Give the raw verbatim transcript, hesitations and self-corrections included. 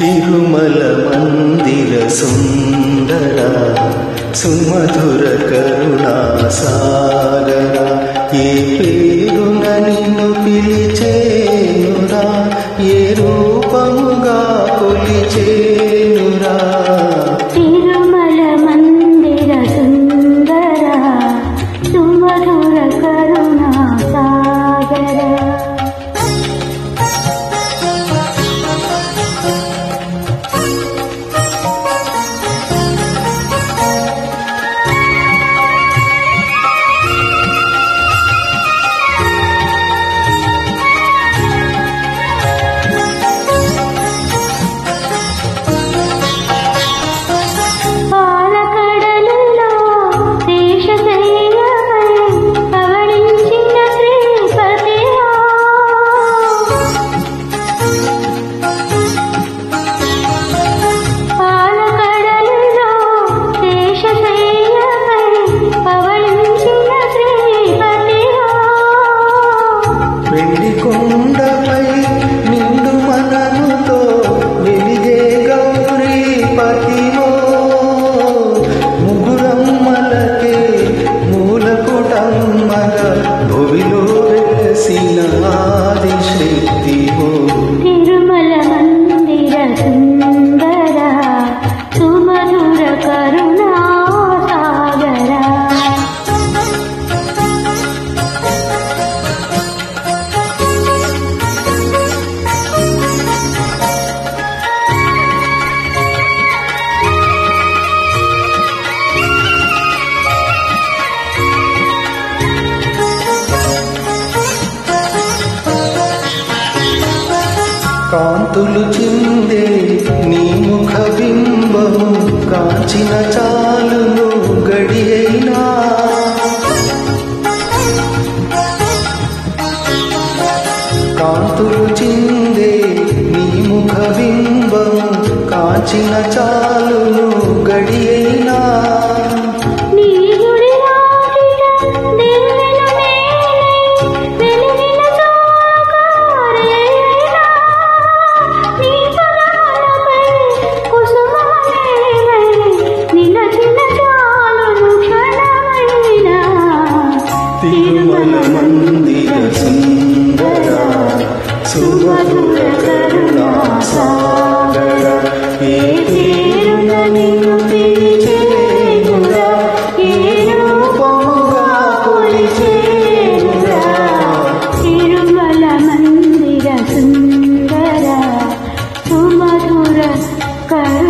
తిరుమల మందిర సుందర సుమధుర కరుణా సాగర ఏ పేరున నిన్ను పిలిచేనురా ఏ రూపముగా కొలిచేనురా తిరుమల మందిర సుందర సుమధుర కరుణా సాగర కొండపై నిండు మనముతో వెలిగే గౌరీ పతివో ముగురమ్మలకే మూల కుటమ్మగా భువిలో వెలసిన ఆదిశక్తివో తిరుమల మందిర సుందర సుమధుర కరుణా సాగర కాంతులు చిందే నీ ముఖ బింబము కాంచిన చాలును గడియైనా కాంతులు చిందే నీ ముఖ బింబము కాంచిన చాలును గడియైనా తిరుమల మందిర సుందర సుమధుర కరుణా సాగర ఏ పేరున నిన్ను పిలిచేనురా ఏ రూపముగా కొలిచేనురా తిరుమల మందిర సుందర సుమధుర కరుణా